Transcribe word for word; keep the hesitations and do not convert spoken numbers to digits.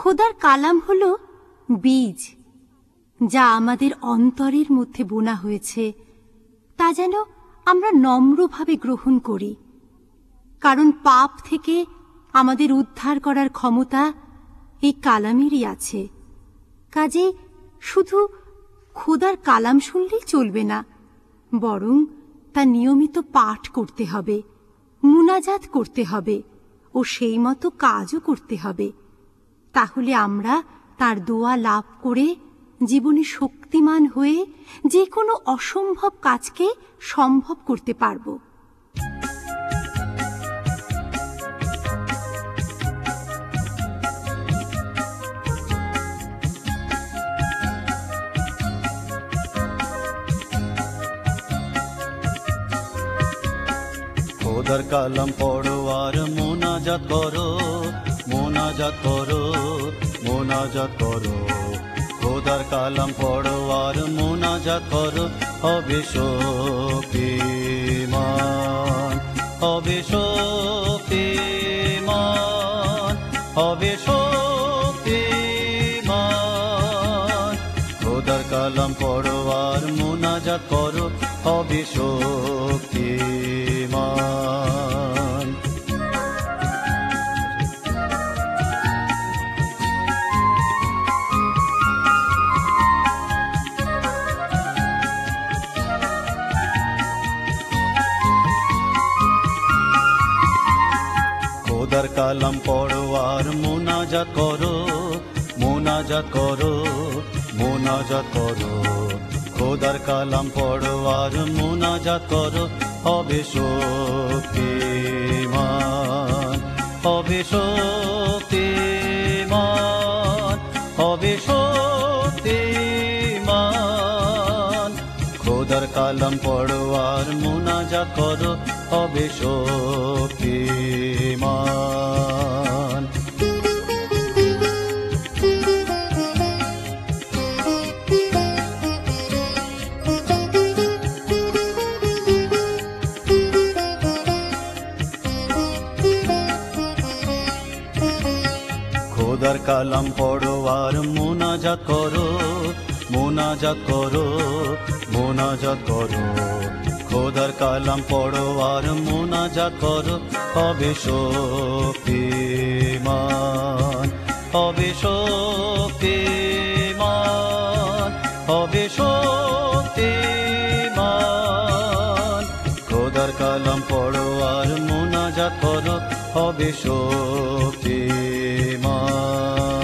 খোদার কালাম হলো বীজ, যা আমাদের অন্তরের মধ্যে বোনা হয়েছে, তা যেন আমরা নম্রভাবে গ্রহণ করি। কারণ পাপ থেকে আমাদের উদ্ধার করার ক্ষমতা এই কালামেরই আছে। কাজে শুধু খোদার কালাম শুনলেই চলবে না, বরং তা নিয়মিত পাঠ করতে হবে, মুনাজাত করতে হবে ও সেই মতো কাজও করতে হবে। তাহলে আমরা তার দোয়া লাভ করে জীবনে শক্তিমান হয়ে যে কোনো অসম্ভব কাজকে সম্ভব করতে পারব। খোদার কালাম পড়ো আর মোনাজাত করো, মোনাজাত করো, মোনাজাত করো। খোদার কালাম পড়ো আর মোনাজাত করো, হবে শক্তিমান, হবে শক্তিমান, হবে শক্তিমান। খোদার কালাম পড়ো আর মোনাজাত করো, হবে শক্তিমান। খোদার কালাম পড়ো আর মোনাজাত করো, মোনাজাত করো, মোনাজাত করো। খোদার কালাম পড়ো আর মোনাজাত করো, হবে শক্তিমান, হবে শক্তিমান, হবে শক্তিমান। খোদার কালাম পড়ো আর মোনাজাত করো, হবে শক্তিমান। খোদার কালাম পড়ো আর মোনাজাত করো, মোনাজাত করো, মোনাজাত করো। খোদার কালাম পড়ো আর মোনাজাত করো, হবে শক্তিমান, হবে শক্তিমান, হবে শক্তিমান। খোদার কালাম পড়ো আর মোনাজাত করো, হবে শক্তিমান।